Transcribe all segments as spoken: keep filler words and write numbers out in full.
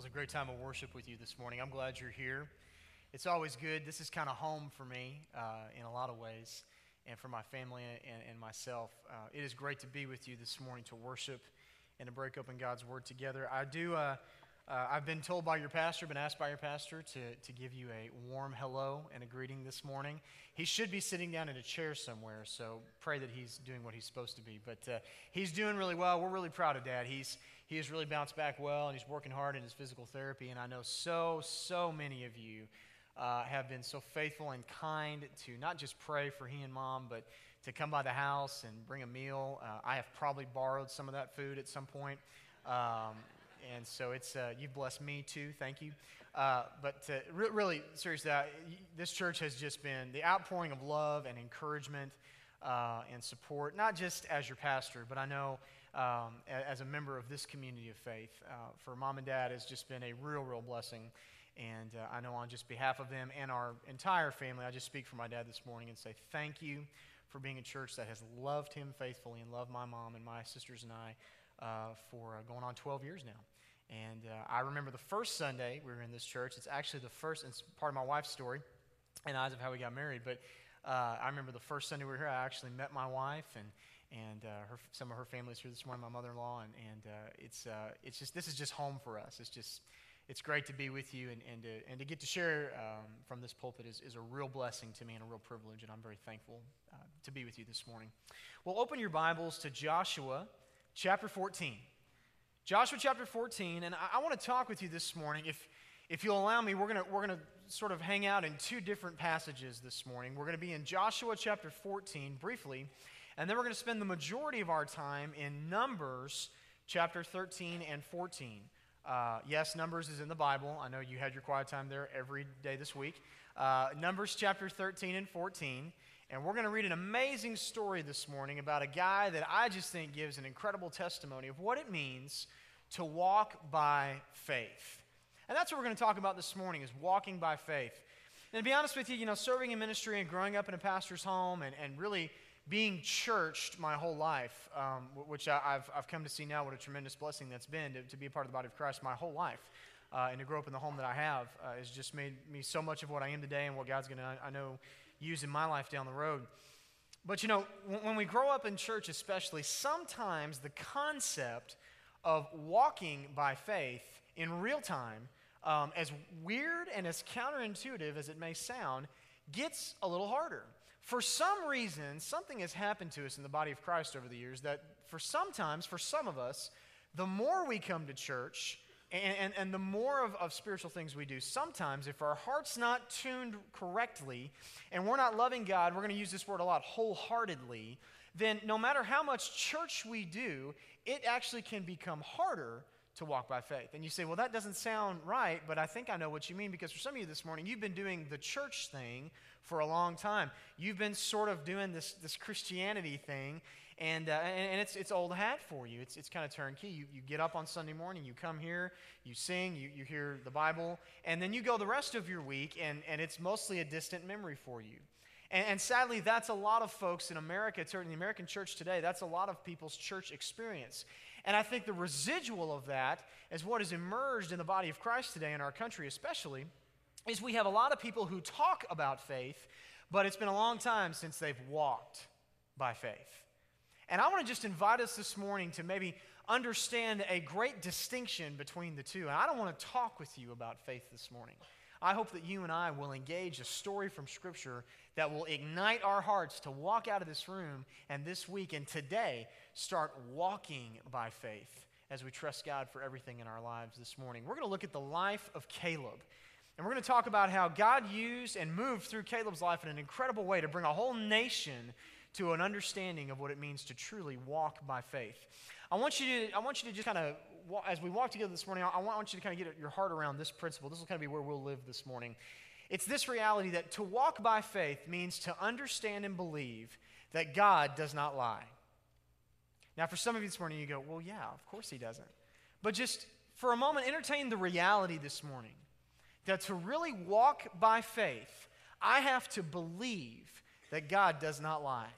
was a great time of worship with you this morning. I'm glad you're here. It's always good. This is kind of home for me uh, in a lot of ways, and for my family and, and myself. Uh, it is great to be with you this morning to worship and to break open God's Word together. I do. Uh, uh, I've been told by your pastor, been asked by your pastor to to give you a warm hello and a greeting this morning. He should be sitting down in a chair somewhere, so pray that he's doing what he's supposed to be. But uh, he's doing really well. We're really proud of Dad. He's he has really bounced back well, and he's working hard in his physical therapy. And I know so so many of you uh, have been so faithful and kind to not just pray for he and Mom, but to come by the house and bring a meal. Uh, I have probably borrowed some of that food at some point. Um, And so it's uh, you've blessed me too. Thank you. Uh, but uh, re- really, seriously, uh, this church has just been the outpouring of love and encouragement uh, and support, not just as your pastor, but I know um, as a member of this community of faith. Uh, for Mom and Dad has just been a real, real blessing. And uh, I know on just behalf of them and our entire family, I just speak for my dad this morning and say thank you for being a church that has loved him faithfully and loved my mom and my sisters and I uh, for uh, going on twelve years now. And uh, I remember the first Sunday we were in this church. It's actually the first, it's part of my wife's story and eyes of how we got married. But uh, I remember the first Sunday we were here, I actually met my wife, and and uh, her, some of her family's here this morning, my mother-in-law, and and uh, it's uh, it's just this is just home for us. It's just it's great to be with you, and and to and to get to share um, from this pulpit is is a real blessing to me and a real privilege, and I'm very thankful uh, to be with you this morning. Well, open your Bibles to Joshua chapter fourteen. Joshua chapter fourteen, and I, I want to talk with you this morning. If if you'll allow me, we're gonna we're gonna sort of hang out in two different passages this morning. We're gonna be in Joshua chapter fourteen briefly, and then we're gonna spend the majority of our time in Numbers chapter thirteen and fourteen. Uh, yes, Numbers is in the Bible. I know you had your quiet time there every day this week. Uh, Numbers chapter thirteen and fourteen. And we're going to read an amazing story this morning about a guy that I just think gives an incredible testimony of what it means to walk by faith. And that's what we're going to talk about this morning, is walking by faith. And to be honest with you, you know, serving in ministry and growing up in a pastor's home and, and really being churched my whole life, um, which I, I've, I've come to see now what a tremendous blessing that's been to, to be a part of the body of Christ my whole life. Uh, and to grow up in the home that I have uh, has just made me so much of what I am today and what God's going to, I know, use in my life down the road. But you know, when, when we grow up in church especially, sometimes the concept of walking by faith in real time, um, as weird and as counterintuitive as it may sound, gets a little harder. For some reason, something has happened to us in the body of Christ over the years that for sometimes, for some of us, the more we come to church, And, and, and the more of, of spiritual things we do, sometimes if our heart's not tuned correctly and we're not loving God, we're going to use this word a lot, wholeheartedly, then no matter how much church we do, it actually can become harder to walk by faith. And you say, well, that doesn't sound right, but I think I know what you mean, because for some of you this morning, you've been doing the church thing for a long time. You've been sort of doing this, this Christianity thing, And, uh, and and it's it's old hat for you. It's it's kind of turnkey. You you get up on Sunday morning, you come here, you sing, you, you hear the Bible, and then you go the rest of your week, and, and it's mostly a distant memory for you. And, and sadly, that's a lot of folks in America, certainly the American church today, that's a lot of people's church experience. And I think the residual of that is what has emerged in the body of Christ today, in our country especially, is we have a lot of people who talk about faith, but it's been a long time since they've walked by faith. And I want to just invite us this morning to maybe understand a great distinction between the two. And I don't want to talk with you about faith this morning. I hope that you and I will engage a story from Scripture that will ignite our hearts to walk out of this room and this week and today start walking by faith as we trust God for everything in our lives this morning. We're going to look at the life of Caleb. And we're going to talk about how God used and moved through Caleb's life in an incredible way to bring a whole nation to an understanding of what it means to truly walk by faith. I want you to, I want you to just kind of, as we walk together this morning, I want you to kind of get your heart around this principle. This will kind of be where we'll live this morning. It's this reality that to walk by faith means to understand and believe that God does not lie. Now, for some of you this morning, you go, well, yeah, of course he doesn't. But just for a moment, entertain the reality this morning that to really walk by faith, I have to believe that God does not lie.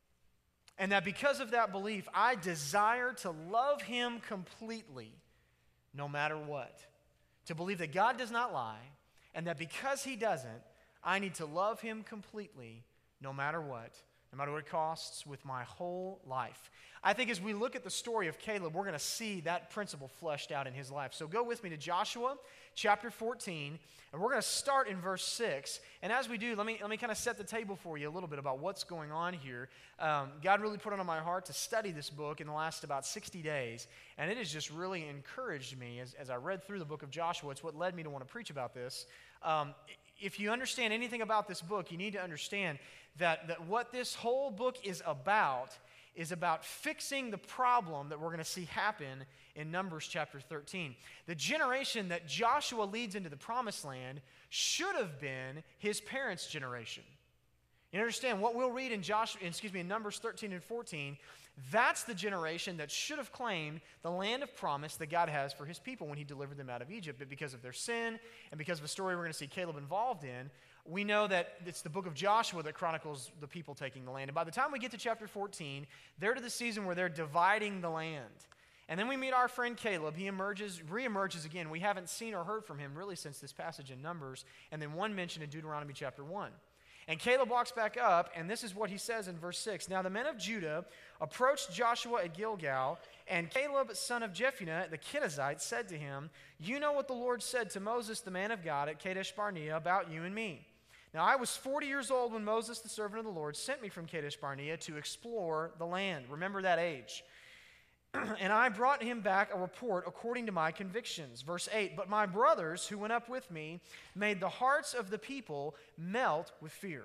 And that because of that belief, I desire to love him completely, no matter what. to believe that God does not lie, and that because he doesn't, I need to love him completely, no matter what, no matter what it costs, with my whole life. I think as we look at the story of Caleb, we're going to see that principle fleshed out in his life. So go with me to Joshua chapter fourteen, and we're going to start in verse six. And as we do, let me, let me kind of set the table for you a little bit about what's going on here. Um, God really put it on my heart to study this book in the last about sixty days, and it has just really encouraged me as, as I read through the book of Joshua. It's what led me to want to preach about this. Um, if you understand anything about this book, you need to understand that, that what this whole book is about is about fixing the problem that we're going to see happen in Numbers chapter thirteen. The generation that Joshua leads into the promised land should have been his parents' generation. You understand what we'll read in Joshua, excuse me, in Numbers thirteen and fourteen, that's the generation that should have claimed the land of promise that God has for his people when he delivered them out of Egypt. But because of their sin and because of a story we're going to see Caleb involved in, we know that it's the book of Joshua that chronicles the people taking the land. And by the time we get to chapter fourteen, they're to the season where they're dividing the land. And then we meet our friend Caleb. He emerges, reemerges again. We haven't seen or heard from him really since this passage in Numbers, and then one mention in Deuteronomy chapter one. And Caleb walks back up, and this is what he says in verse six. Now the men of Judah approached Joshua at Gilgal, and Caleb, son of Jephunneh, the Kenizzite, said to him, "You know what the Lord said to Moses, the man of God, at Kadesh Barnea about you and me. Now I was forty years old when Moses, the servant of the Lord, sent me from Kadesh Barnea to explore the land." Remember that age. "And I brought him back a report according to my convictions." Verse eight, "But my brothers who went up with me made the hearts of the people melt with fear.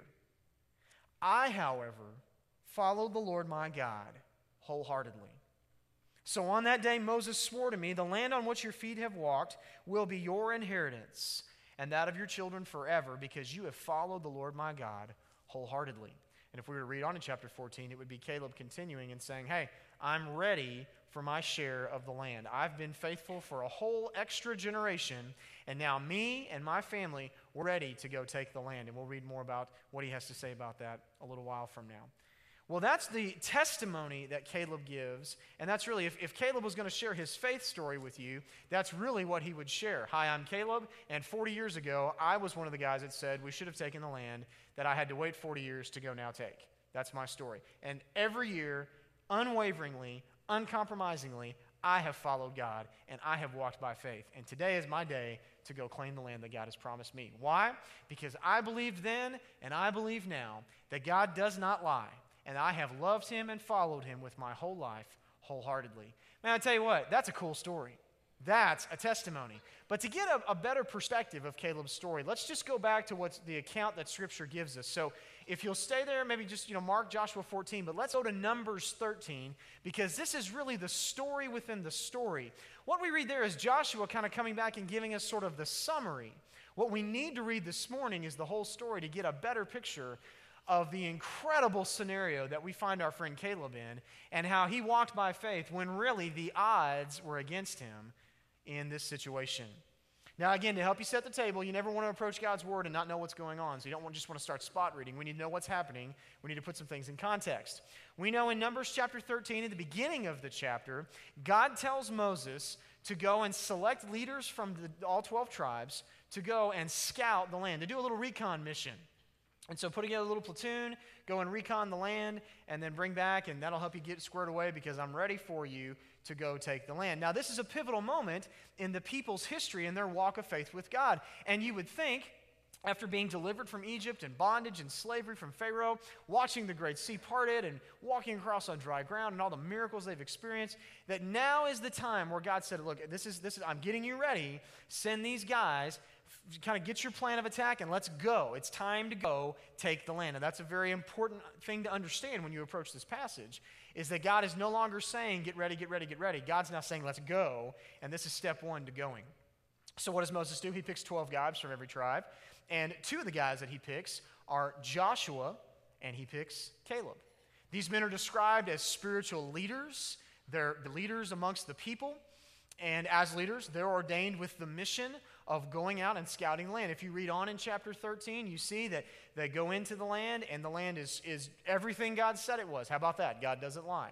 I, however, followed the Lord my God wholeheartedly. So on that day Moses swore to me, 'The land on which your feet have walked will be your inheritance, and that of your children forever, because you have followed the Lord my God wholeheartedly.'" And if we were to read on in chapter fourteen, it would be Caleb continuing and saying, "Hey, I'm ready for my share of the land. I've been faithful for a whole extra generation, and now me and my family, we're ready to go take the land." And we'll read more about what he has to say about that a little while from now. Well, that's the testimony that Caleb gives, and that's really, if, if Caleb was going to share his faith story with you, that's really what he would share. "Hi, I'm Caleb, and forty years ago, I was one of the guys that said we should have taken the land that I had to wait forty years to go now take. That's my story. And every year, unwaveringly, uncompromisingly, I have followed God, and I have walked by faith. And today is my day to go claim the land that God has promised me." Why? Because I believed then, and I believe now, that God does not lie, and I have loved him and followed him with my whole life wholeheartedly. Man, I tell you what, that's a cool story. That's a testimony. But to get a, a better perspective of Caleb's story, let's just go back to what's the account that Scripture gives us. So if you'll stay there, maybe just, you know, mark Joshua fourteen, but let's go to Numbers thirteen, because this is really the story within the story. What we read there is Joshua kind of coming back and giving us sort of the summary. What we need to read this morning is the whole story to get a better picture of the incredible scenario that we find our friend Caleb in, and how he walked by faith when really the odds were against him in this situation. Now again, to help you set the table, you never want to approach God's word and not know what's going on. So you don't want, just want to start spot reading. We need to know what's happening. We need to put some things in context. We know in Numbers chapter thirteen, at the beginning of the chapter, God tells Moses to go and select leaders from the, all twelve tribes to go and scout the land, to do a little recon mission. And so put together a little platoon, go and recon the land, and then bring back, and that'll help you get squared away, because I'm ready for you to go take the land. Now, this is a pivotal moment in the people's history and their walk of faith with God. And you would think, after being delivered from Egypt and bondage and slavery from Pharaoh, watching the Great Sea parted and walking across on dry ground and all the miracles they've experienced, that now is the time where God said, look, this is, this is, I'm getting you ready. Send these guys, kind of get your plan of attack, and let's go. It's time to go take the land. And that's a very important thing to understand when you approach this passage, is that God is no longer saying, get ready, get ready, get ready. God's now saying, let's go, and this is step one to going. So what does Moses do? He picks twelve guys from every tribe, and two of the guys that he picks are Joshua, and he picks Caleb. These men are described as spiritual leaders. They're the leaders amongst the people, and as leaders, they're ordained with the mission of going out and scouting the land. If you read on in chapter thirteen, you see that they go into the land, and the land is, is everything God said it was. How about that? God doesn't lie.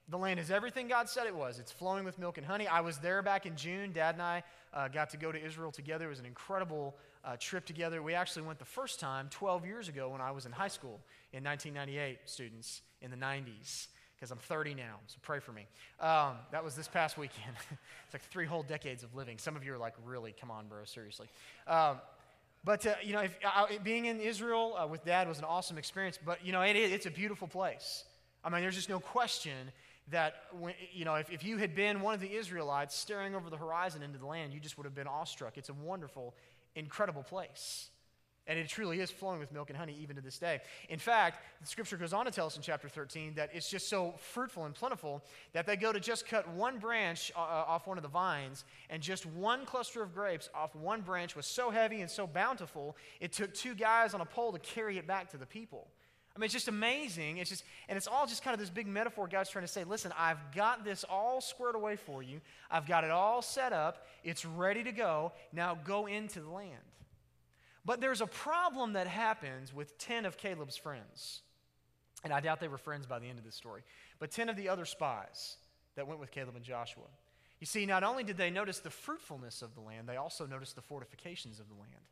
The land is everything God said it was. It's flowing with milk and honey. I was there back in June. Dad and I uh, got to go to Israel together. It was an incredible uh, trip together. We actually went the first time twelve years ago when I was in high school in nineteen ninety-eight, students, in the nineties, because I'm thirty now, so pray for me. Um, that was this past weekend. It's like three whole decades of living. Some of you are like, really, come on, bro, seriously. Um, but, uh, you know, if, uh, being in Israel uh, with Dad was an awesome experience, but, you know, it, it's a beautiful place. I mean, there's just no question that, when, you know, if, if you had been one of the Israelites staring over the horizon into the land, you just would have been awestruck. It's a wonderful, incredible place. And it truly is flowing with milk and honey even to this day. In fact, the scripture goes on to tell us in chapter thirteen that it's just so fruitful and plentiful that they go to just cut one branch uh, off one of the vines, and just one cluster of grapes off one branch was so heavy and so bountiful, it took two guys on a pole to carry it back to the people. I mean, it's just amazing. It's just, and it's all just kind of this big metaphor God's trying to say, listen, I've got this all squared away for you. I've got it all set up. It's ready to go. Now go into the land. But there's a problem that happens with ten of Caleb's friends. And I doubt they were friends by the end of this story. But ten of the other spies that went with Caleb and Joshua. You see, not only did they notice the fruitfulness of the land, they also noticed the fortifications of the land.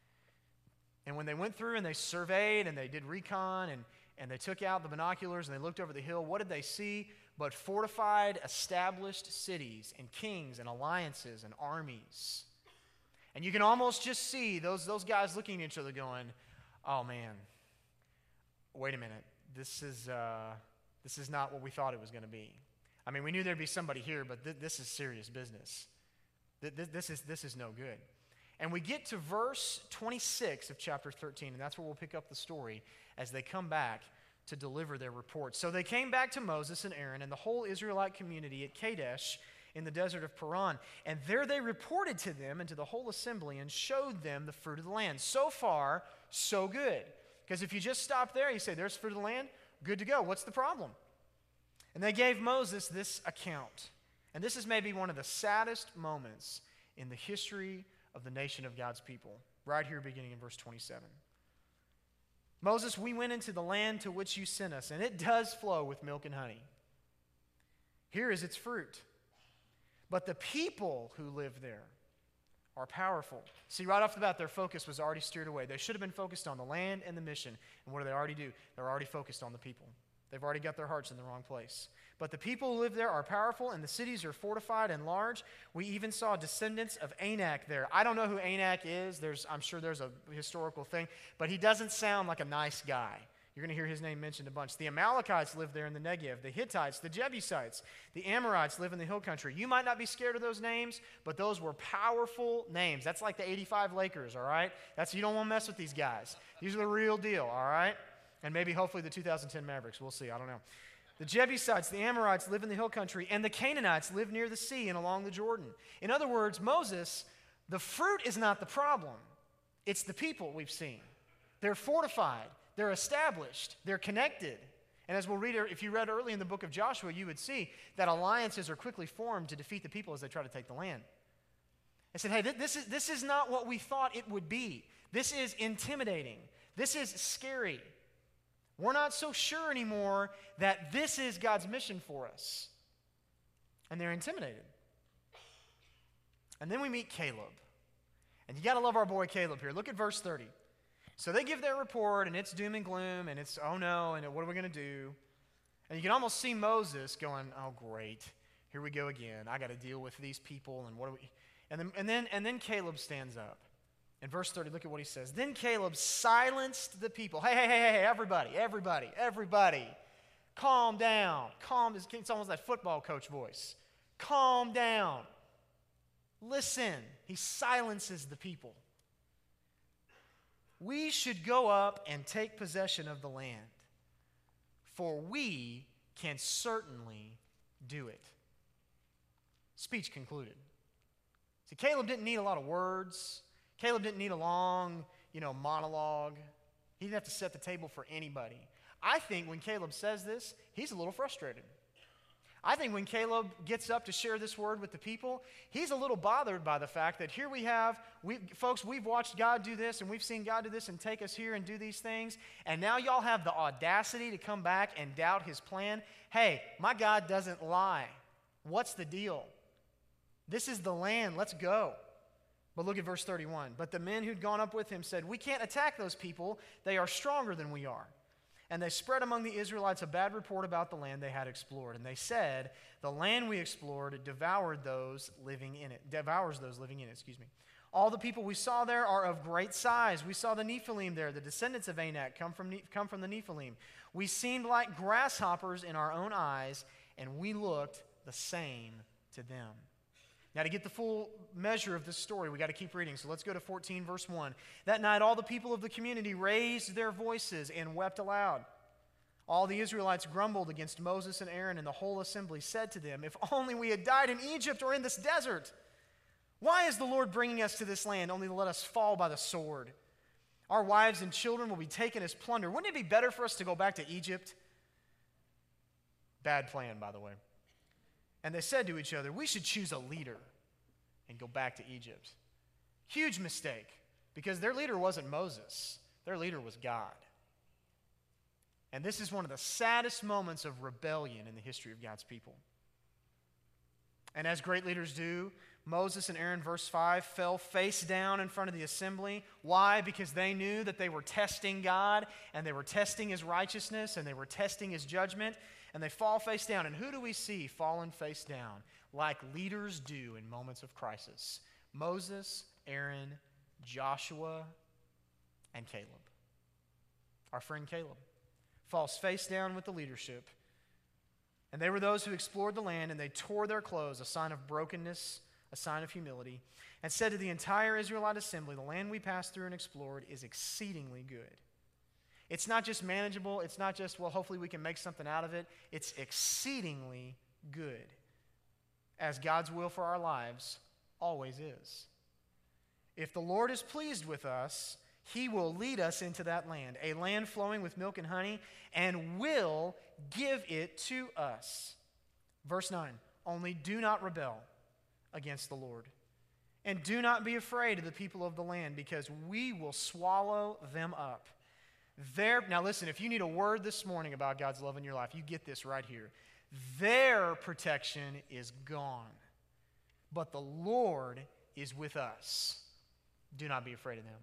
And when they went through and they surveyed and they did recon and, and they took out the binoculars and they looked over the hill, what did they see? But fortified, established cities and kings and alliances and armies. And you can almost just see those, those guys looking at each other going, oh man, wait a minute, this is, uh, this is not what we thought it was going to be. I mean, we knew there'd be somebody here, but th- this is serious business. Th- th- this is, this is no good. And we get to verse twenty-six of chapter thirteen, and that's where we'll pick up the story as they come back to deliver their report. So they came back to Moses and Aaron and the whole Israelite community at Kadesh in the desert of Paran. And there they reported to them and to the whole assembly and showed them the fruit of the land. So far, so good. Because if you just stop there, you say, there's fruit of the land, good to go. What's the problem? And they gave Moses this account. And this is maybe one of the saddest moments in the history of the nation of God's people, right here beginning in verse twenty-seven. Moses, we went into the land to which you sent us, and it does flow with milk and honey. Here is its fruit. But the people who live there are powerful. See, right off the bat, their focus was already steered away. They should have been focused on the land and the mission. And what do they already do? They're already focused on the people. They've already got their hearts in the wrong place. But the people who live there are powerful, and the cities are fortified and large. We even saw descendants of Anak there. I don't know who Anak is. There's, I'm sure there's a historical thing, but he doesn't sound like a nice guy. You're going to hear his name mentioned a bunch. The Amalekites live there in the Negev. The Hittites, the Jebusites, the Amorites live in the hill country. You might not be scared of those names, but those were powerful names. That's like the eighty-five Lakers, all right? That's, you don't want to mess with these guys. These are the real deal, all right? And maybe hopefully the two thousand ten Mavericks. We'll see. I don't know. The Jebusites, the Amorites live in the hill country, and the Canaanites live near the sea and along the Jordan. In other words, Moses, the fruit is not the problem. It's the people we've seen. They're fortified. They're established. They're connected. And as we'll read, if you read early in the book of Joshua, you would see that alliances are quickly formed to defeat the people as they try to take the land. I said, hey, this is, this is not what we thought it would be. This is intimidating. This is scary. We're not so sure anymore that this is God's mission for us. And they're intimidated. And then we meet Caleb. And you got to love our boy Caleb here. Look at verse thirty. So they give their report, and it's doom and gloom, and it's, oh no, and what are we going to do? And you can almost see Moses going, oh great, here we go again. I got to deal with these people, and what do we... And then, and then, and then Caleb stands up. In verse thirty, look at what he says. Then Caleb silenced the people. Hey, hey, hey, hey, everybody, everybody, everybody. Calm down. Calm. It's almost that football coach voice. Calm down. Listen. He silences the people. We should go up and take possession of the land, for we can certainly do it. Speech concluded. See, Caleb didn't need a lot of words. Caleb didn't need a long, you know, monologue. He didn't have to set the table for anybody. I think when Caleb says this, he's a little frustrated. I think when Caleb gets up to share this word with the people, he's a little bothered by the fact that here we have, we, folks, we've watched God do this, and we've seen God do this and take us here and do these things, and now y'all have the audacity to come back and doubt his plan. Hey, my God doesn't lie. What's the deal? This is the land. Let's go. But look at verse thirty-one. But the men who'd gone up with him said, we can't attack those people. They are stronger than we are. And they spread among the Israelites a bad report about the land they had explored. And they said, the land we explored devoured those living in it, devours those living in it, excuse me. All the people we saw there are of great size. We saw the Nephilim there, the descendants of Anak come from, come from the Nephilim. We seemed like grasshoppers in our own eyes, and we looked the same to them. Now, to get the full measure of this story, we got to keep reading. So let's go to fourteen, verse one. That night, all the people of the community raised their voices and wept aloud. All the Israelites grumbled against Moses and Aaron, and the whole assembly said to them, if only we had died in Egypt or in this desert. Why is the Lord bringing us to this land only to let us fall by the sword? Our wives and children will be taken as plunder. Wouldn't it be better for us to go back to Egypt? Bad plan, by the way. And they said to each other, we should choose a leader and go back to Egypt. Huge mistake, because their leader wasn't Moses. Their leader was God. And this is one of the saddest moments of rebellion in the history of God's people. And as great leaders do, Moses and Aaron, verse five, fell face down in front of the assembly. Why? Because they knew that they were testing God, and they were testing his righteousness, and they were testing his judgment. And they fall face down. And who do we see falling face down like leaders do in moments of crisis? Moses, Aaron, Joshua, and Caleb. Our friend Caleb falls face down with the leadership. And they were those who explored the land, and they tore their clothes, a sign of brokenness, a sign of humility, and said to the entire Israelite assembly, the land we passed through and explored is exceedingly good. It's not just manageable. It's not just, well, hopefully we can make something out of it. It's exceedingly good, as God's will for our lives always is. If the Lord is pleased with us, he will lead us into that land, a land flowing with milk and honey, and will give it to us. Verse nine, only do not rebel against the Lord, and do not be afraid of the people of the land, because we will swallow them up. Their, now listen, if you need a word this morning about God's love in your life, you get this right here. Their protection is gone, but the Lord is with us. Do not be afraid of them.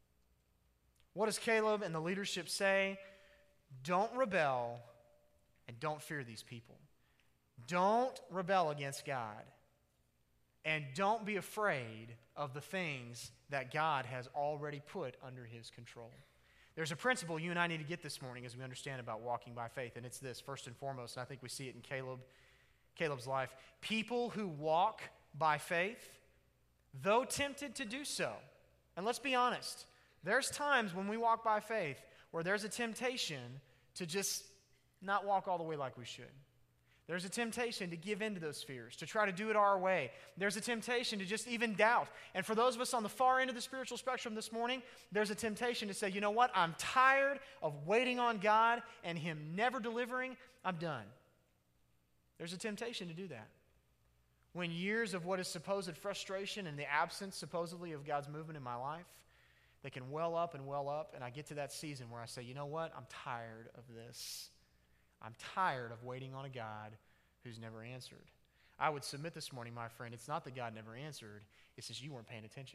What does Caleb and the leadership say? Don't rebel and don't fear these people. Don't rebel against God, and don't be afraid of the things that God has already put under his control. There's a principle you and I need to get this morning as we understand about walking by faith, and it's this, first and foremost, and I think we see it in Caleb, Caleb's life. People who walk by faith, though tempted to do so, and let's be honest, there's times when we walk by faith where there's a temptation to just not walk all the way like we should. There's a temptation to give in to those fears, to try to do it our way. There's a temptation to just even doubt. And for those of us on the far end of the spiritual spectrum this morning, there's a temptation to say, you know what, I'm tired of waiting on God and him never delivering. I'm done. There's a temptation to do that. When years of what is supposed frustration and the absence supposedly of God's movement in my life, they can well up and well up, and I get to that season where I say, you know what, I'm tired of this. I'm tired of waiting on a God who's never answered. I would submit this morning, my friend, it's not that God never answered, it's just you weren't paying attention.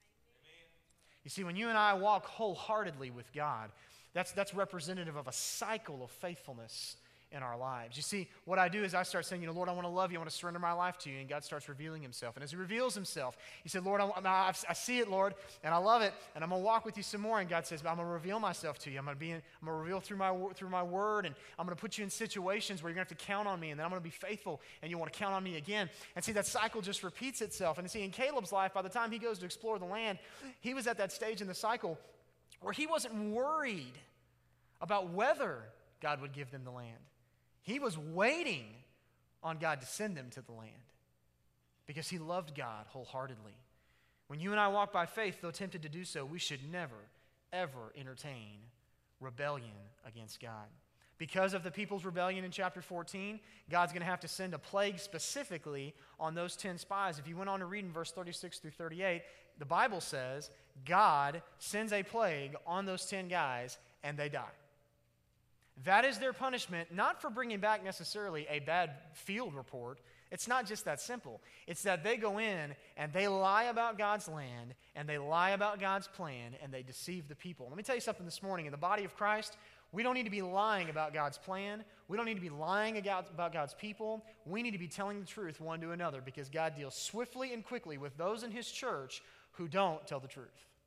Amen. You see, when you and I walk wholeheartedly with God, that's, that's representative of a cycle of faithfulness in our lives. You see, what I do is I start saying, you know, Lord, I want to love you. I want to surrender my life to you. And God starts revealing himself. And as he reveals himself, he said, Lord, I, I, I see it, Lord, and I love it, and I'm going to walk with you some more. And God says, I'm going to reveal myself to you. I'm going to be in, I'm going to reveal through my, through my word, and I'm going to put you in situations where you're going to have to count on me, and then I'm going to be faithful, and you want to count on me again. And see, that cycle just repeats itself. And see, in Caleb's life, by the time he goes to explore the land, he was at that stage in the cycle where he wasn't worried about whether God would give them the land. He was waiting on God to send them to the land because he loved God wholeheartedly. When you and I walk by faith, though tempted to do so, we should never, ever entertain rebellion against God. Because of the people's rebellion in chapter fourteen, God's going to have to send a plague specifically on those ten spies. If you went on to read in verse thirty-six through thirty-eight, the Bible says God sends a plague on those ten guys and they die. That is their punishment, not for bringing back necessarily a bad field report. It's not just that simple. It's that they go in and they lie about God's land and they lie about God's plan and they deceive the people. Let me tell you something this morning. In the body of Christ, we don't need to be lying about God's plan. We don't need to be lying about God's people. We need to be telling the truth one to another because God deals swiftly and quickly with those in His church who don't tell the truth.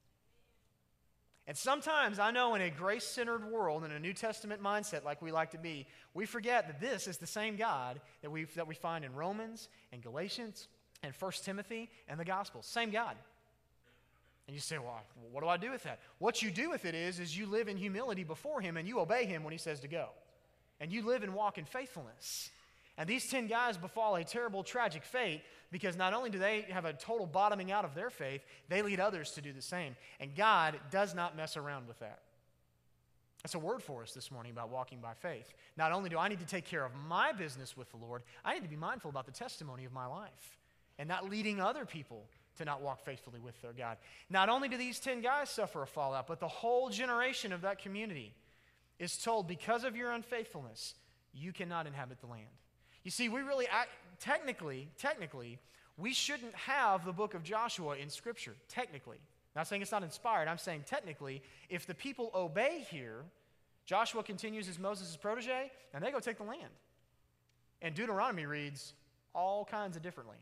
And sometimes, I know in a grace-centered world, in a New Testament mindset like we like to be, we forget that this is the same God that we that we find in Romans and Galatians and First Timothy and the Gospels. Same God. And you say, well, what do I do with that? What you do with it is, is you live in humility before Him and you obey Him when He says to go. And you live and walk in faithfulness. And these ten guys befall a terrible, tragic fate because not only do they have a total bottoming out of their faith, they lead others to do the same. And God does not mess around with that. That's a word for us this morning about walking by faith. Not only do I need to take care of my business with the Lord, I need to be mindful about the testimony of my life and not leading other people to not walk faithfully with their God. Not only do these ten guys suffer a fallout, but the whole generation of that community is told, because of your unfaithfulness, you cannot inhabit the land. You see, we really, act, technically, technically, we shouldn't have the book of Joshua in Scripture, technically. I'm not saying it's not inspired. I'm saying technically, if the people obey here, Joshua continues as Moses' protege, and they go take the land. And Deuteronomy reads all kinds of differently.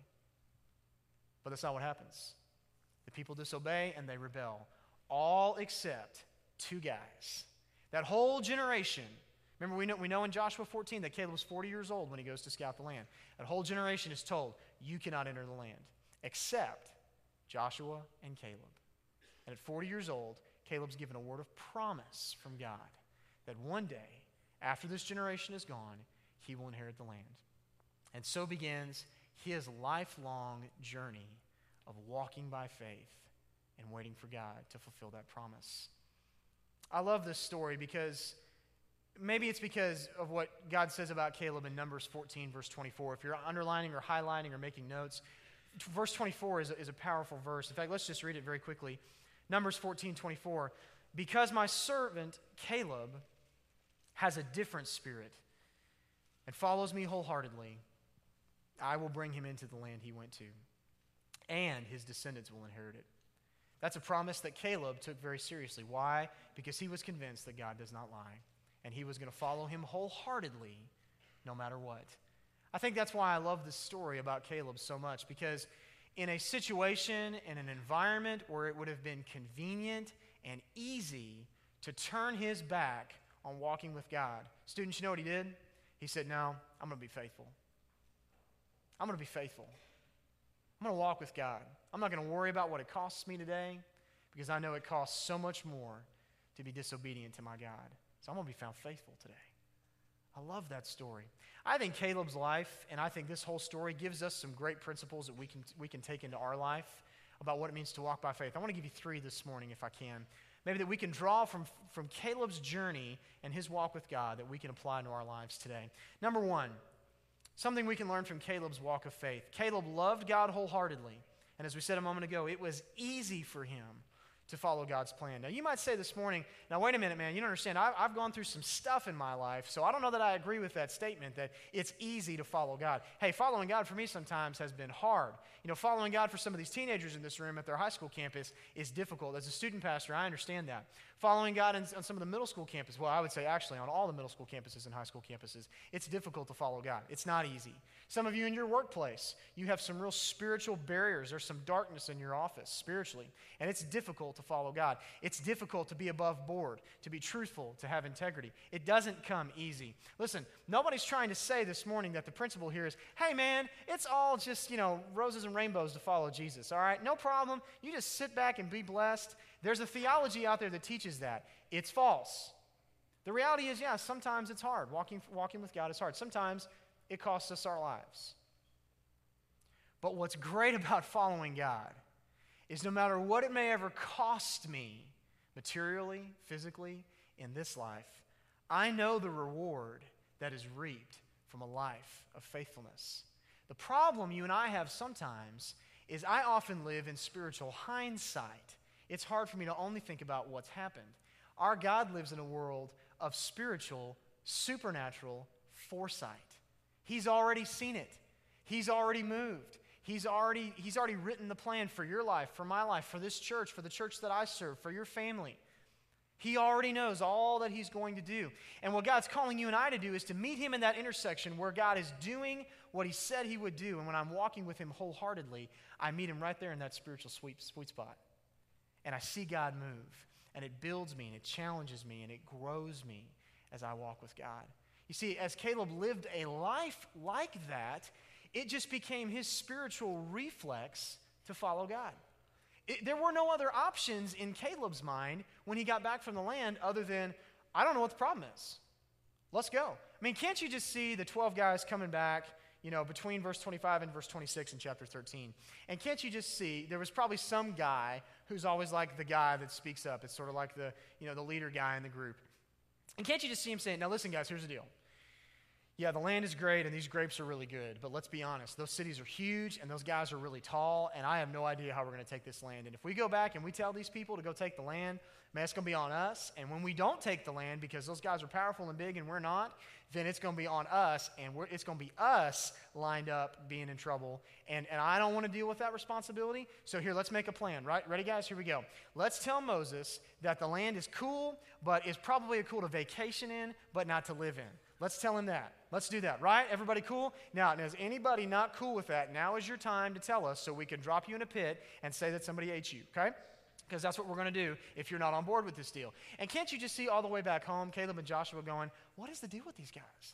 But that's not what happens. The people disobey and they rebel, all except two guys. That whole generation. Remember, we know, we know in Joshua fourteen that Caleb was forty years old when he goes to scout the land. That whole generation is told, you cannot enter the land, except Joshua and Caleb. And at forty years old, Caleb's given a word of promise from God that one day, after this generation is gone, he will inherit the land. And so begins his lifelong journey of walking by faith and waiting for God to fulfill that promise. I love this story because maybe it's because of what God says about Caleb in Numbers fourteen, verse twenty-four. If you're underlining or highlighting or making notes, verse twenty-four is a, is a powerful verse. In fact, let's just read it very quickly. Numbers fourteen, twenty-four. Because my servant Caleb has a different spirit and follows me wholeheartedly, I will bring him into the land he went to, and his descendants will inherit it. That's a promise that Caleb took very seriously. Why? Because he was convinced that God does not lie, and he was going to follow him wholeheartedly no matter what. I think that's why I love this story about Caleb so much, because in a situation, in an environment where it would have been convenient and easy to turn his back on walking with God, students, you know what he did? He said, no, I'm going to be faithful. I'm going to be faithful. I'm going to walk with God. I'm not going to worry about what it costs me today because I know it costs so much more to be disobedient to my God. So I'm going to be found faithful today. I love that story. I think Caleb's life, and I think this whole story gives us some great principles that we can we can take into our life about what it means to walk by faith. I want to give you three this morning if I can. Maybe that we can draw from, from Caleb's journey and his walk with God that we can apply into our lives today. Number one, something we can learn from Caleb's walk of faith. Caleb loved God wholeheartedly. And as we said a moment ago, it was easy for him to follow God's plan. Now, you might say this morning, now wait a minute, man, you don't understand. I, I've gone through some stuff in my life, so I don't know that I agree with that statement that it's easy to follow God. Hey, following God for me sometimes has been hard. You know, following God for some of these teenagers in this room at their high school campus is difficult. As a student pastor, I understand that. Following God in, on some of the middle school campus, well, I would say actually on all the middle school campuses and high school campuses, it's difficult to follow God. It's not easy. Some of you in your workplace, you have some real spiritual barriers. There's some darkness in your office spiritually, and it's difficult to follow God. It's difficult to be above board, to be truthful, to have integrity. It doesn't come easy. Listen, nobody's trying to say this morning that the principle here is, hey man, it's all just, you know, roses and rainbows to follow Jesus, all right? No problem. You just sit back and be blessed. There's a theology out there that teaches that. It's false. The reality is, yeah, sometimes it's hard. Walking, walking with God is hard. Sometimes it costs us our lives. But what's great about following God is no matter what it may ever cost me, materially, physically, in this life, I know the reward that is reaped from a life of faithfulness. The problem you and I have sometimes is I often live in spiritual hindsight. It's hard for me to only think about what's happened. Our God lives in a world of spiritual, supernatural foresight. He's already seen it. He's already moved. He's already, he's already written the plan for your life, for my life, for this church, for the church that I serve, for your family. He already knows all that he's going to do. And what God's calling you and I to do is to meet him in that intersection where God is doing what he said he would do. And when I'm walking with him wholeheartedly, I meet him right there in that spiritual sweet, sweet spot. And I see God move. And it builds me, and it challenges me, and it grows me as I walk with God. You see, as Caleb lived a life like that, it just became his spiritual reflex to follow God. It, there were no other options in Caleb's mind when he got back from the land other than, I don't know what the problem is. Let's go. I mean, can't you just see the twelve guys coming back, you know, between verse twenty-five and verse twenty-six in chapter thirteen? And can't you just see, there was probably some guy who's always like the guy that speaks up. It's sort of like the, you know, the leader guy in the group. And can't you just see him saying, now listen, guys, here's the deal. Yeah, the land is great, and these grapes are really good, but let's be honest. Those cities are huge, and those guys are really tall, and I have no idea how we're going to take this land. And if we go back and we tell these people to go take the land, man, it's going to be on us. And when we don't take the land because those guys are powerful and big and we're not, then it's going to be on us, and we're, it's going to be us lined up being in trouble. And, and I don't want to deal with that responsibility. So here, let's make a plan, right? Ready, guys? Here we go. Let's tell Moses that the land is cool, but it's probably cool to vacation in, but not to live in. Let's tell him that. Let's do that, right? Everybody cool? Now, is anybody not cool with that? Now is your time to tell us so we can drop you in a pit and say that somebody ate you, okay? Because that's what we're going to do if you're not on board with this deal. And can't you just see all the way back home, Caleb and Joshua going, what is the deal with these guys?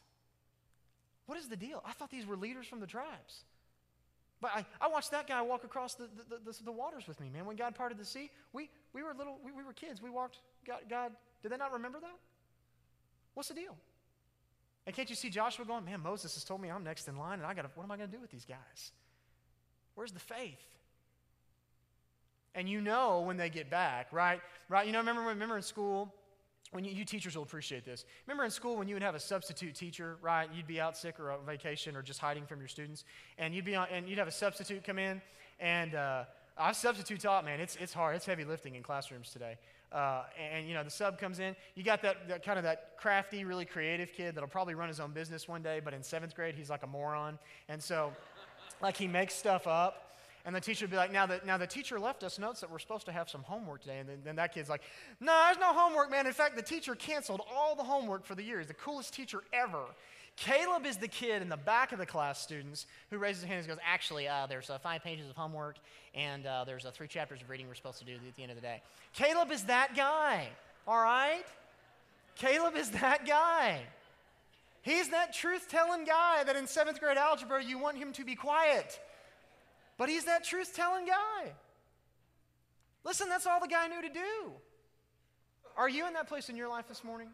What is the deal? I thought these were leaders from the tribes. But I, I watched that guy walk across the, the, the, the waters with me, man. When God parted the sea, we, we were little, we, we were kids. We walked, God, God, did they not remember that? What's the deal? And can't you see Joshua going, man, Moses has told me I'm next in line, and I got what am I going to do with these guys? Where's the faith? And you know when they get back, right? Right? You know, remember, remember in school, when you, you teachers will appreciate this. Remember in school when you would have a substitute teacher, right? You'd be out sick or on vacation or just hiding from your students, and you'd be on, and you'd have a substitute come in, and uh, I substitute taught, man. It's it's hard. It's heavy lifting in classrooms today. Uh, and, and, you know, the sub comes in. You got that, that kind of that crafty, really creative kid that'll probably run his own business one day, but in seventh grade, he's like a moron. And so, like, he makes stuff up. And the teacher would be like, now the, now the teacher left us notes that we're supposed to have some homework today. And then, then that kid's like, no, there's no homework, man. In fact, the teacher canceled all the homework for the year. He's the coolest teacher ever. Caleb is the kid in the back of the class, students, who raises his hand and goes, actually, uh, there's uh, five pages of homework, and uh, there's uh, three chapters of reading we're supposed to do at the end of the day. Caleb is that guy, all right? Caleb is that guy. He's that truth-telling guy that in seventh grade algebra you want him to be quiet. But he's that truth-telling guy. Listen, that's all the guy knew to do. Are you in that place in your life this morning?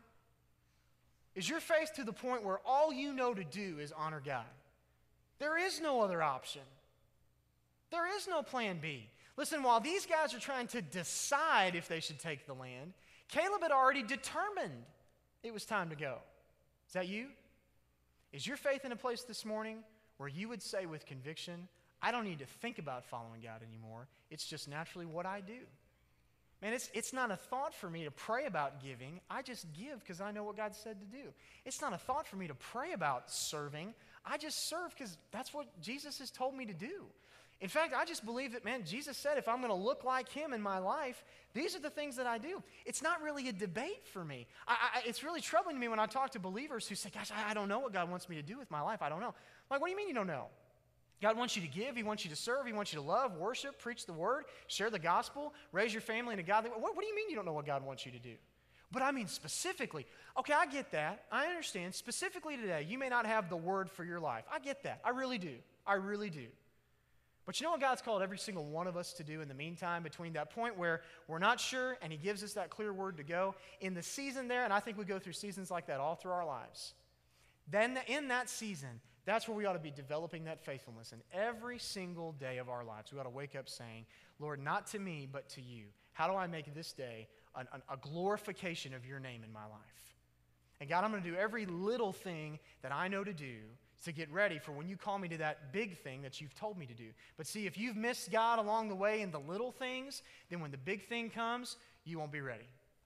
Is your faith to the point where all you know to do is honor God? There is no other option. There is no plan B. Listen, while these guys are trying to decide if they should take the land, Caleb had already determined it was time to go. Is that you? Is your faith in a place this morning where you would say with conviction, I don't need to think about following God anymore. It's just naturally what I do. Man, it's, it's not a thought for me to pray about giving. I just give because I know what God said to do. It's not a thought for me to pray about serving. I just serve because that's what Jesus has told me to do. In fact, I just believe that, man, Jesus said if I'm going to look like him in my life, these are the things that I do. It's not really a debate for me. I, I, it's really troubling to me when I talk to believers who say, gosh, I, I don't know what God wants me to do with my life. I don't know. I'm like, what do you mean you don't know? God wants you to give. He wants you to serve. He wants you to love, worship, preach the word, share the gospel, raise your family in a godly way. What, what do you mean you don't know what God wants you to do? But I mean specifically. Okay, I get that. I understand. Specifically today, you may not have the word for your life. I get that. I really do. I really do. But you know what God's called every single one of us to do in the meantime between that point where we're not sure and he gives us that clear word to go? In the season there, and I think we go through seasons like that all through our lives, then in that season, that's where we ought to be developing that faithfulness. And every single day of our lives, we ought to wake up saying, Lord, not to me, but to you. How do I make this day an, an, a glorification of your name in my life? And God, I'm going to do every little thing that I know to do to get ready for when you call me to that big thing that you've told me to do. But see, if you've missed God along the way in the little things, then when the big thing comes, you won't be ready.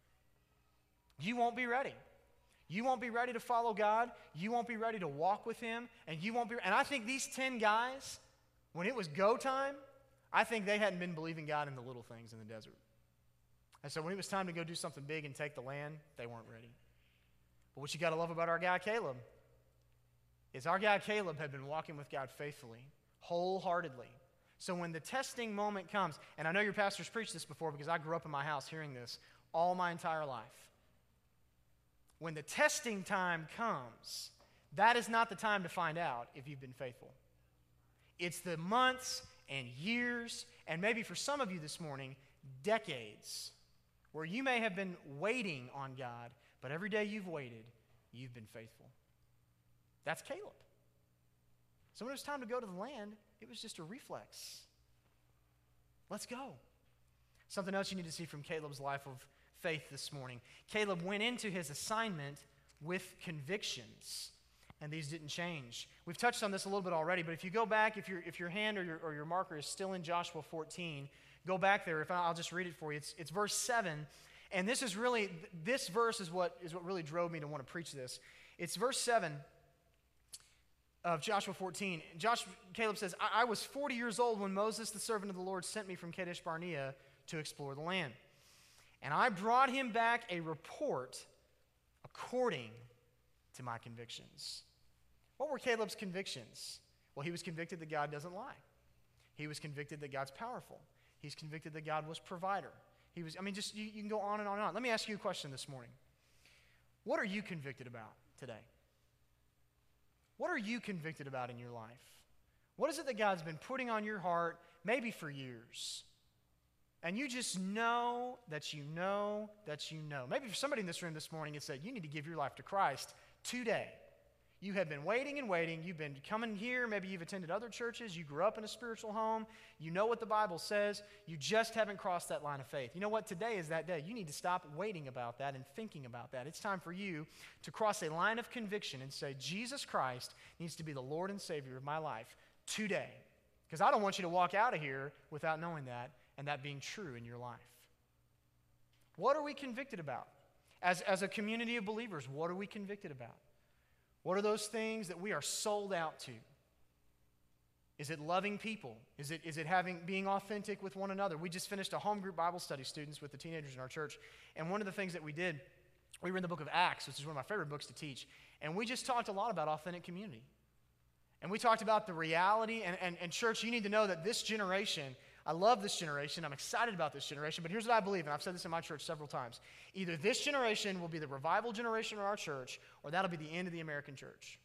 You won't be ready. You won't be ready to follow God. You won't be ready to walk with Him. And you won't be. And I think these ten guys, when it was go time, I think they hadn't been believing God in the little things in the desert. And so when it was time to go do something big and take the land, they weren't ready. But what you got to love about our guy Caleb is our guy Caleb had been walking with God faithfully, wholeheartedly. So when the testing moment comes, and I know your pastor's preached this before because I grew up in my house hearing this all my entire life. When the testing time comes, that is not the time to find out if you've been faithful. It's the months and years, and maybe for some of you this morning, decades, where you may have been waiting on God, but every day you've waited, you've been faithful. That's Caleb. So when it was time to go to the land, it was just a reflex. Let's go. Something else you need to see from Caleb's life of faith this morning. Caleb went into his assignment with convictions, and these didn't change. We've touched on this a little bit already, but if you go back, if, your if your hand or your, or your marker is still in Joshua fourteen, go back there. If I, I'll just read it for you. It's, it's verse seven, and this is really, this verse is what is what really drove me to want to preach this. It's verse seven of Joshua fourteen. Josh, Caleb says, I, I was forty years old when Moses, the servant of the Lord, sent me from Kadesh Barnea to explore the land. And I brought him back a report according to my convictions. What were Caleb's convictions? Well, he was convicted that God doesn't lie. He was convicted that God's powerful. He's convicted that God was provider. He was, I mean, just you, you can go on and on and on. Let me ask you a question this morning. What are you convicted about today? What are you convicted about in your life? What is it that God's been putting on your heart, maybe for years? And you just know that you know that you know. Maybe for somebody in this room this morning, it said, you need to give your life to Christ today. You have been waiting and waiting. You've been coming here. Maybe you've attended other churches. You grew up in a spiritual home. You know what the Bible says. You just haven't crossed that line of faith. You know what? Today is that day. You need to stop waiting about that and thinking about that. It's time for you to cross a line of conviction and say, Jesus Christ needs to be the Lord and Savior of my life today. Because I don't want you to walk out of here without knowing that and that being true in your life. What are we convicted about? As, as a community of believers, what are we convicted about? What are those things that we are sold out to? Is it loving people? Is it, is it having being authentic with one another? We just finished a home group Bible study, students, with the teenagers in our church. And one of the things that we did, we were in the book of Acts, which is one of my favorite books to teach. And we just talked a lot about authentic community. And we talked about the reality. And, and, and church, you need to know that this generation, I love this generation. I'm excited about this generation. But here's what I believe, and I've said this in my church several times. Either this generation will be the revival generation in our church, or that'll be the end of the American church.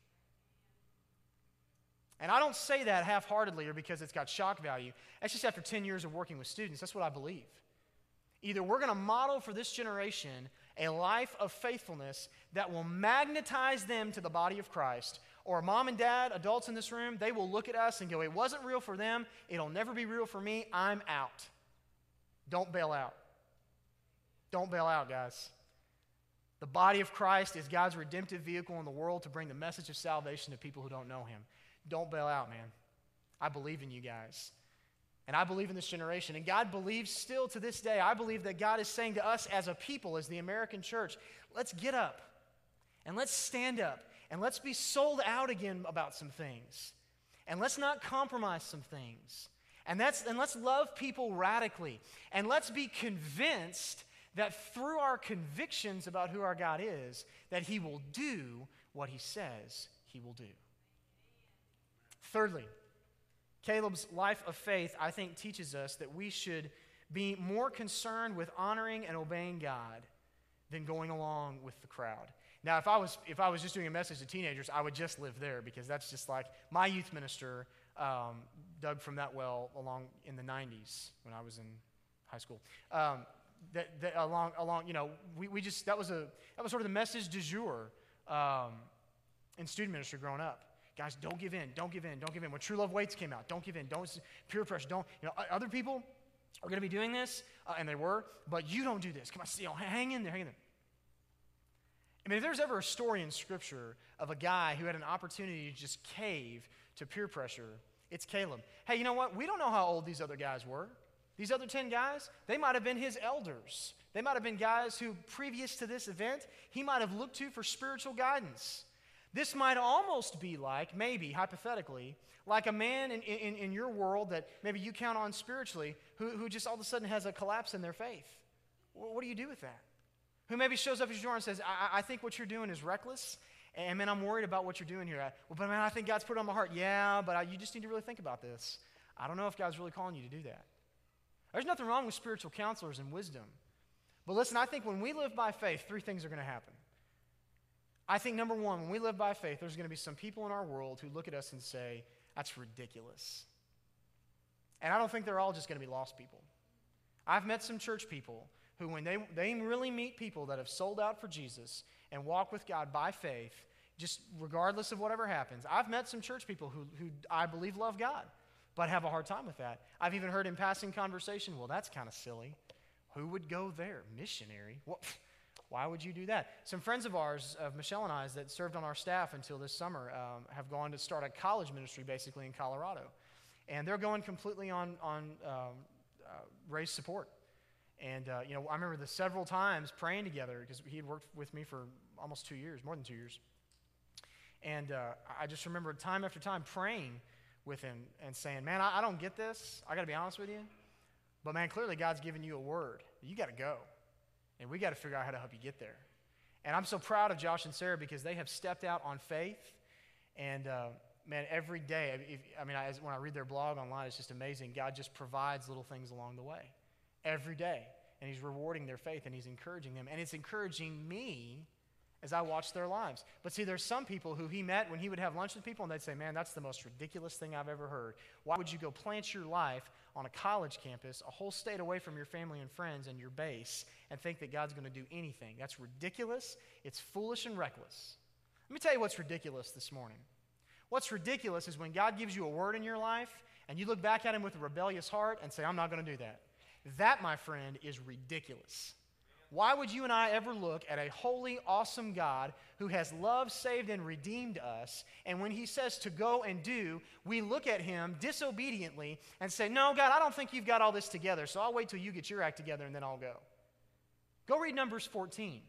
And I don't say that half-heartedly or because it's got shock value. That's just after ten years of working with students. That's what I believe. Either we're going to model for this generation a life of faithfulness that will magnetize them to the body of Christ, or mom and dad, adults in this room, they will look at us and go, it wasn't real for them. It'll never be real for me. I'm out. Don't bail out. Don't bail out, guys. The body of Christ is God's redemptive vehicle in the world to bring the message of salvation to people who don't know Him. Don't bail out, man. I believe in you guys. And I believe in this generation. And God believes still to this day. I believe that God is saying to us as a people, as the American church, let's get up and let's stand up. And let's be sold out again about some things. And let's not compromise some things. And, that's, and let's love people radically. And let's be convinced that through our convictions about who our God is, that He will do what He says He will do. Thirdly, Caleb's life of faith, I think, teaches us that we should be more concerned with honoring and obeying God than going along with the crowd. Now, if I was if I was just doing a message to teenagers, I would just live there because that's just like my youth minister, um, Doug from that well, along in the nineties when I was in high school. Um, that, that along along you know we, we just that was a that was sort of the message du jour um, in student ministry growing up. Guys, don't give in, don't give in, don't give in. When True Love Waits came out, don't give in, don't peer pressure, don't you know other people are going to be doing this, uh, and they were, but you don't do this. Come on, you know, hang in there, hang in there. I mean, if there's ever a story in Scripture of a guy who had an opportunity to just cave to peer pressure, it's Caleb. Hey, you know what? We don't know how old these other guys were. These other ten guys, they might have been his elders. They might have been guys who, previous to this event, he might have looked to for spiritual guidance. This might almost be like, maybe, hypothetically, like a man in, in, in your world that maybe you count on spiritually who, who just all of a sudden has a collapse in their faith. Well, what do you do with that? Who maybe shows up at your door and says, I, I think what you're doing is reckless, and man, I'm worried about what you're doing here. Well, but man, I think God's put it on my heart. Yeah, but I, you just need to really think about this. I don't know if God's really calling you to do that. There's nothing wrong with spiritual counselors and wisdom. But listen, I think when we live by faith, three things are going to happen. I think, number one, when we live by faith, there's going to be some people in our world who look at us and say, that's ridiculous. And I don't think they're all just going to be lost people. I've met some church people who, when they, they really meet people that have sold out for Jesus and walk with God by faith, just regardless of whatever happens. I've met some church people who, who I believe love God, but have a hard time with that. I've even heard in passing conversation, well, that's kind of silly. Who would go there? Missionary? Well, why would you do that? Some friends of ours, of Michelle and I's, that served on our staff until this summer, um, have gone to start a college ministry basically in Colorado. And they're going completely on, on um, uh, raised support. And, uh, you know, I remember the several times praying together because he had worked with me for almost two years, more than two years. And uh, I just remember time after time praying with him and saying, man, I, I don't get this. I got to be honest with you. But, man, clearly God's given you a word. You got to go. And we got to figure out how to help you get there. And I'm so proud of Josh and Sarah because they have stepped out on faith. And, uh, man, every day, if, I mean, I, when I read their blog online, it's just amazing. God just provides little things along the way. Every day. And he's rewarding their faith and he's encouraging them. And it's encouraging me as I watch their lives. But see, there's some people who he met when he would have lunch with people and they'd say, man, that's the most ridiculous thing I've ever heard. Why would you go plant your life on a college campus, a whole state away from your family and friends and your base, and think that God's going to do anything? That's ridiculous. It's foolish and reckless. Let me tell you what's ridiculous this morning. What's ridiculous is when God gives you a word in your life and you look back at him with a rebellious heart and say, I'm not going to do that. That, my friend, is ridiculous. Why would you and I ever look at a holy, awesome God who has loved, saved, and redeemed us, and when he says to go and do, we look at him disobediently and say, no, God, I don't think you've got all this together, so I'll wait till you get your act together and then I'll go. Go read Numbers fourteen.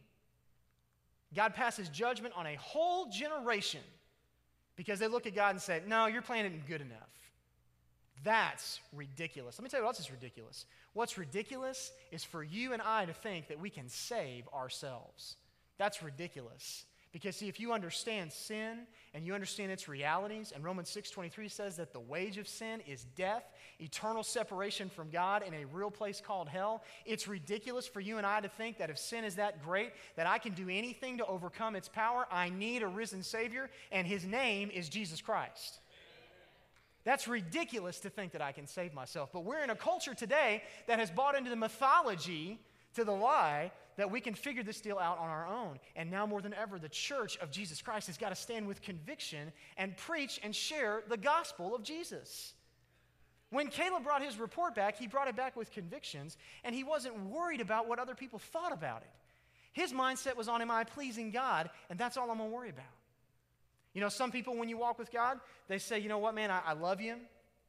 God passes judgment on a whole generation because they look at God and say, no, your plan isn't good enough. That's ridiculous. Let me tell you what else is ridiculous. What's ridiculous is for you and I to think that we can save ourselves. That's ridiculous. Because see, if you understand sin and you understand its realities, and Romans six twenty-three says that the wage of sin is death, eternal separation from God in a real place called hell, it's ridiculous for you and I to think that if sin is that great, that I can do anything to overcome its power. I need a risen Savior, and his name is Jesus Christ. That's ridiculous to think that I can save myself. But we're in a culture today that has bought into the mythology, to the lie, that we can figure this deal out on our own. And now more than ever, the church of Jesus Christ has got to stand with conviction and preach and share the gospel of Jesus. When Caleb brought his report back, he brought it back with convictions, and he wasn't worried about what other people thought about it. His mindset was on, am I pleasing God? And that's all I'm going to worry about. You know, some people, when you walk with God, they say, you know what, man, I, I love you.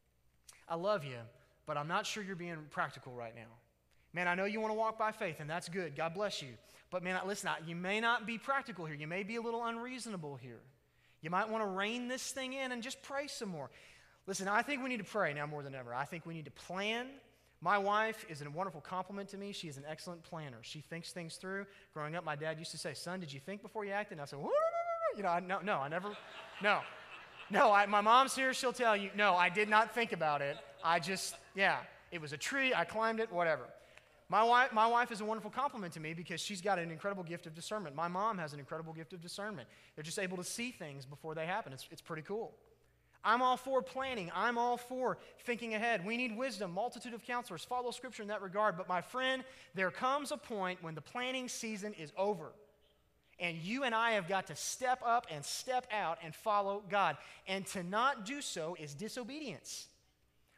I love you, but I'm not sure you're being practical right now. Man, I know you want to walk by faith, and that's good. God bless you. But, man, listen, you may not be practical here. You may be a little unreasonable here. You might want to rein this thing in and just pray some more. Listen, I think we need to pray now more than ever. I think we need to plan. My wife is a wonderful compliment to me. She is an excellent planner. She thinks things through. Growing up, my dad used to say, son, did you think before you acted? And I said, whoa. You know, I, no, no, I never, no. No, I, my mom's here, she'll tell you, no, I did not think about it. I just, yeah, it was a tree, I climbed it, whatever. My wife, my wife is a wonderful compliment to me because she's got an incredible gift of discernment. My mom has an incredible gift of discernment. They're just able to see things before they happen. It's, it's pretty cool. I'm all for planning. I'm all for thinking ahead. We need wisdom, multitude of counselors. Follow Scripture in that regard. But my friend, there comes a point when the planning season is over. And you and I have got to step up and step out and follow God. And to not do so is disobedience.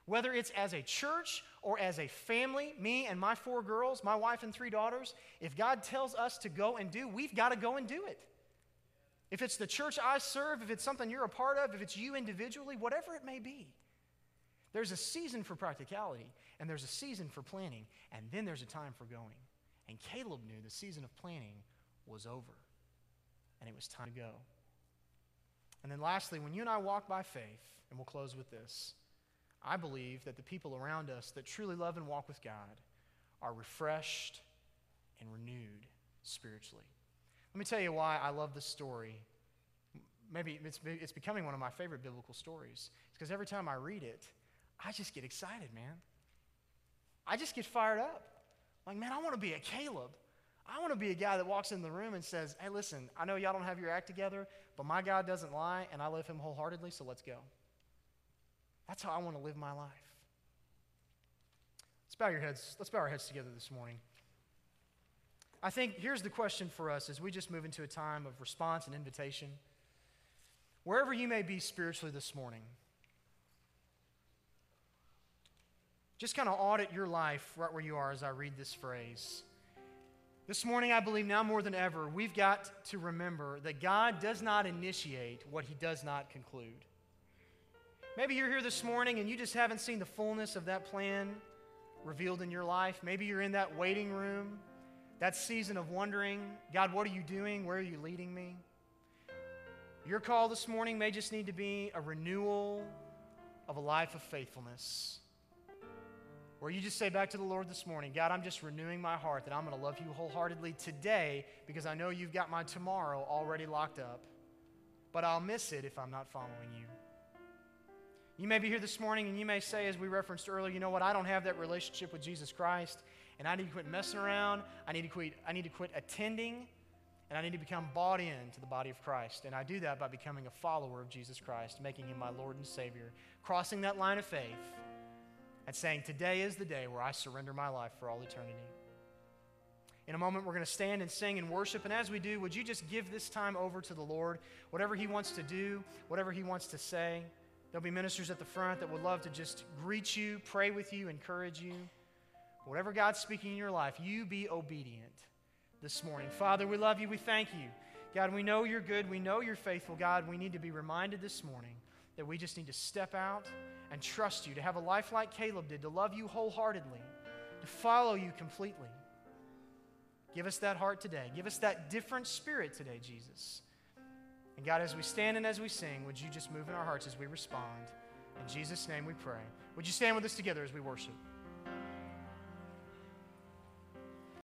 Whether it's as a church or as a family, me and my four girls, my wife and three daughters, if God tells us to go and do, we've got to go and do it. If it's the church I serve, if it's something you're a part of, if it's you individually, whatever it may be, there's a season for practicality, and there's a season for planning, and then there's a time for going. And Caleb knew the season of planning was over, and it was time to go. And then lastly, when you and I walk by faith, and we'll close with this, I believe that the people around us that truly love and walk with God are refreshed and renewed spiritually. Let me tell you why I love this story. Maybe it's, it's becoming one of my favorite biblical stories. It's because every time I read it, I just get excited, man. I just get fired up. Like, man, I want to be a Caleb. I want to be a guy that walks in the room and says, hey, listen, I know y'all don't have your act together, but my God doesn't lie, and I love him wholeheartedly, so let's go. That's how I want to live my life. Let's bow your heads. Let's bow our heads together this morning. I think here's the question for us as we just move into a time of response and invitation. Wherever you may be spiritually this morning, just kind of audit your life right where you are as I read this phrase. This morning, I believe now more than ever, we've got to remember that God does not initiate what he does not conclude. Maybe you're here this morning and you just haven't seen the fullness of that plan revealed in your life. Maybe you're in that waiting room, that season of wondering, God, what are you doing? Where are you leading me? Your call this morning may just need to be a renewal of a life of faithfulness, where you just say back to the Lord this morning, God, I'm just renewing my heart that I'm going to love you wholeheartedly today because I know you've got my tomorrow already locked up, but I'll miss it if I'm not following you. You may be here this morning and you may say, as we referenced earlier, you know what, I don't have that relationship with Jesus Christ, and I need to quit messing around, I need to quit, I need to quit attending, and I need to become bought into the body of Christ. And I do that by becoming a follower of Jesus Christ, making him my Lord and Savior, crossing that line of faith, and saying, today is the day where I surrender my life for all eternity. In a moment, we're going to stand and sing and worship, and as we do, would you just give this time over to the Lord, whatever he wants to do, whatever he wants to say. There'll be ministers at the front that would love to just greet you, pray with you, encourage you. Whatever God's speaking in your life, you be obedient this morning. Father, we love you. We thank you. God, we know you're good. We know you're faithful. God, we need to be reminded this morning that we just need to step out and trust you, to have a life like Caleb did, to love you wholeheartedly, to follow you completely. Give us that heart today. Give us that different spirit today, Jesus. And God, as we stand and as we sing, would you just move in our hearts as we respond? In Jesus' name we pray. Would you stand with us together as we worship?